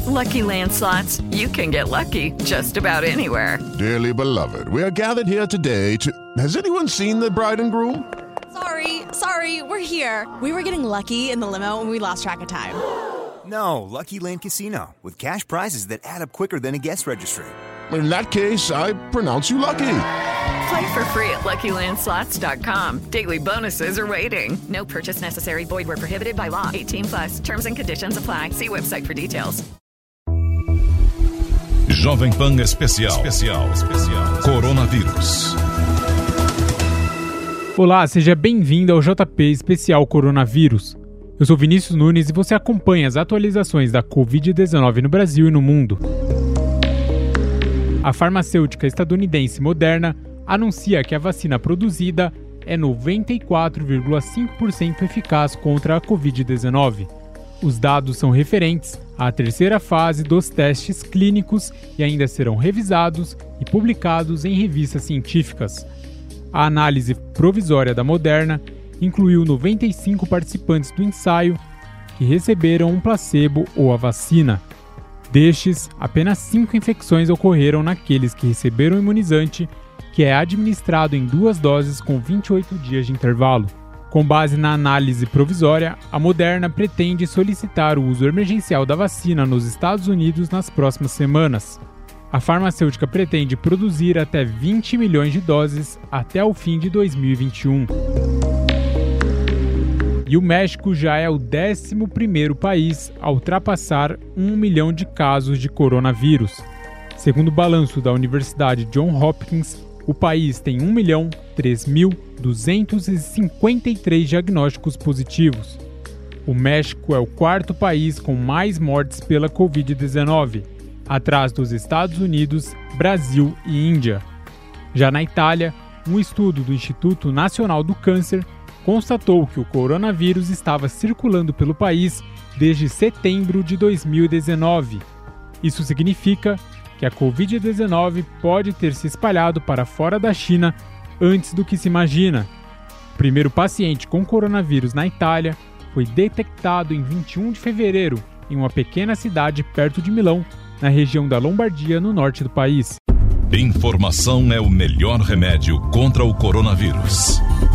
Lucky Land Slots, you can get lucky just about anywhere. Dearly beloved, we are gathered here today to... Has anyone seen the bride and groom? Sorry, we're here. We were getting lucky in the limo and we lost track of time. No, Lucky Land Casino, with cash prizes that add up quicker than a guest registry. In that case, I pronounce you lucky. Play for free at LuckyLandSlots.com. Daily bonuses are waiting. No purchase necessary. Void where prohibited by law. 18+. Terms and conditions apply. See website for details. Jovem Pan Especial. Coronavírus. Olá, seja bem-vindo ao JP Especial Coronavírus. Eu sou Vinícius Nunes e você acompanha as atualizações da Covid-19 no Brasil e no mundo. A farmacêutica estadunidense Moderna anuncia que a vacina produzida é 94,5% eficaz contra a Covid-19. Os dados são referentes à terceira fase dos testes clínicos e ainda serão revisados e publicados em revistas científicas. A análise provisória da Moderna incluiu 95 participantes do ensaio que receberam um placebo ou a vacina. Destes, apenas 5 infecções ocorreram naqueles que receberam o imunizante, que é administrado em 2 doses com 28 dias de intervalo. Com base na análise provisória, a Moderna pretende solicitar o uso emergencial da vacina nos Estados Unidos nas próximas semanas. A farmacêutica pretende produzir até 20 milhões de doses até o fim de 2021. E o México já é o 11º país a ultrapassar 1 milhão de casos de coronavírus. Segundo o balanço da Universidade Johns Hopkins, o país tem 1.003.253 diagnósticos positivos. O México é o 4º país com mais mortes pela Covid-19, atrás dos Estados Unidos, Brasil e Índia. Já na Itália, um estudo do Instituto Nacional do Câncer constatou que o coronavírus estava circulando pelo país desde setembro de 2019. Isso significa que a Covid-19 pode ter se espalhado para fora da China antes do que se imagina. O primeiro paciente com coronavírus na Itália foi detectado em 21 de fevereiro, em uma pequena cidade perto de Milão, na região da Lombardia, no norte do país. Informação é o melhor remédio contra o coronavírus.